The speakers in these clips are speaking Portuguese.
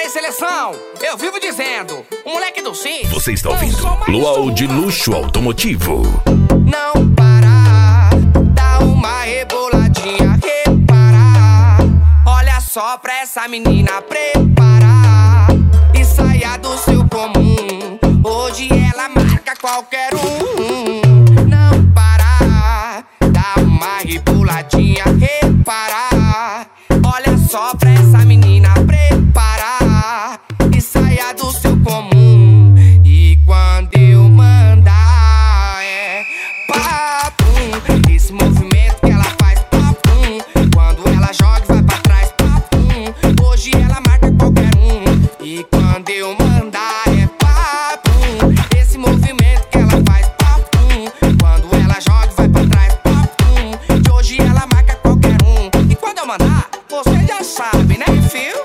aí, seleção, eu vivo dizendo, o moleque do Sim. Você está ouvindo Luau de Luxo Automotivo. Não parar, dá uma reboladinha, reparar. Olha só pra essa menina preparar e saia do seu comum. Hoje ela marca qualquer um. Não parar, dá uma reboladinha, reparar. Olha só pra essa menina preparar e saia do seu comum. E quando eu mandar é papum, esse movimento que ela faz papum. Quando ela joga e vai pra trás papum. Hoje ela marca qualquer um. E quando eu mandar é papum, esse movimento que ela faz papum. Quando ela joga e vai pra trás papum. De hoje ela marca qualquer um. E quando eu mandar, você já sabe, né, fio?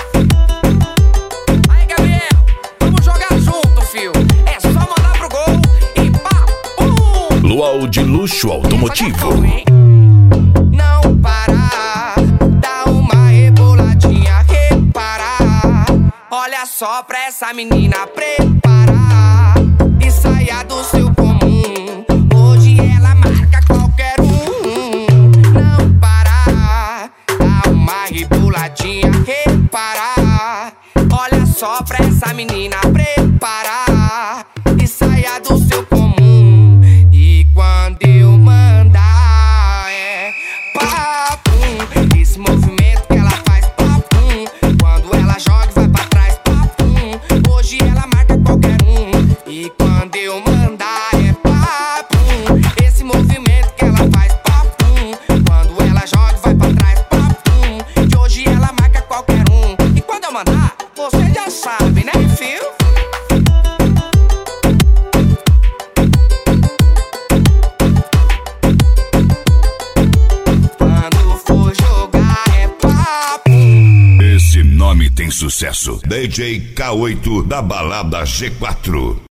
Aí, Gabriel, vamos jogar junto, fio. É só mandar pro gol e papum. Luau de Luxo Automotivo. Não parar, dá uma reboladinha, reparar. Olha só pra essa menina preparar e saia do seu comum. Hoje ela marca qualquer um. Não parar, dá uma reboladinha, reparar. Olha só pra essa menina preparar e saia do seu comum. E quando eu mandar é papum, esse movimento que ela faz papum. Quando ela joga e vai pra trás papum. Hoje ela marca qualquer um. E quando eu mandar é papum, esse movimento que ela faz papum. Quando ela joga e vai pra trás papum. De hoje ela marca qualquer um. E quando eu mandar, você já sabe, né, fio? Quando for jogar é papum. Esse nome tem sucesso. DJ K8 da Balada G4.